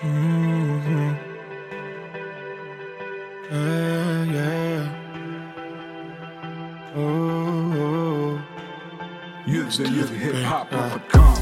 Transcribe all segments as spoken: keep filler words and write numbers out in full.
Mm-hmm. Yeah, yeah. Oh, yüzde yüz hip hop nokta com.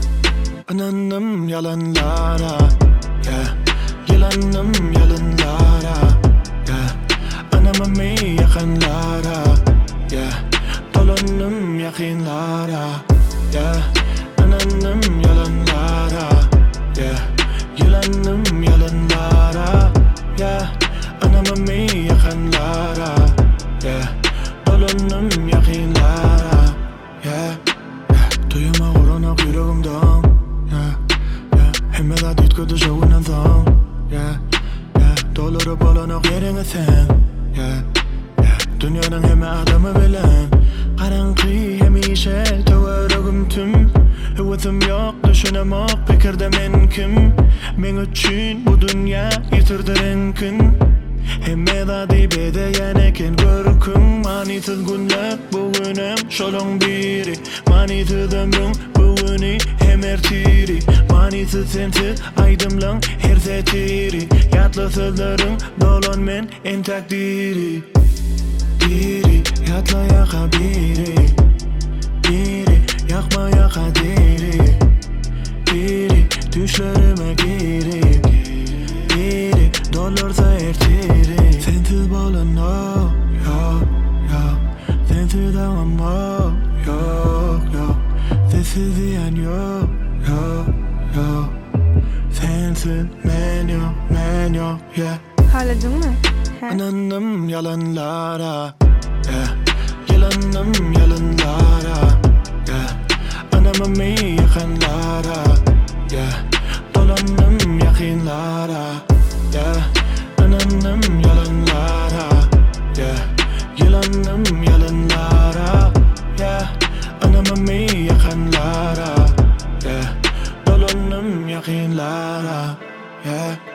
Ananım yalanlara, yeah. Yalanım yalanlara, yeah. Anamı yakınlara, yeah. Dolanım yakınlara, yeah. Ananım yalanlara, yeah. Yalanım yalanlara, yeah. Anamı yakınlara, yeah. Dolanım yakınlara, yeah. Duyma korona yüreğimden, yeah, yeah. Hemme da dit kötü şovundan son, yeah, yeah. Doları balanak yerine sen, yeah, yeah. Dünyanın hemme adamı bilen, karanqı hemişe töverugum tüm. Hıvıtım yok düşünemek fikirde men kim. Men üçün bu dünya yitirdiren Hemme da dibede yaneken görkün. Manitsiz günler bugünem şolong biri. Manitsiz ömrüm bugünü hemertiri. Manitsiz sensiz aydımlan her zetiri. Yatlı sözlerin dolan men en takdiri. Biri yatla yaka biri. Biri yakma yaka diri. Biri düşlerime giri. Biri dolarsa ertiri. Sensiz bolan no, yok, yok. Sensiz devam no, yok, yok. Sensiz diyen yok, yok, yok. Sensiz men yok, men yok, yeah. Ağladın mı? He. Ananım yalanlara, yeah. Yalanım yalanlara, yeah. Anamı yakınlara, yeah. Dolanım yakınlara, yeah. Ananım yalanlara, yeah. Yalanım yalanlara, yeah. Anamı yakınlara, yeah. Dolanım yakınlara, yeah.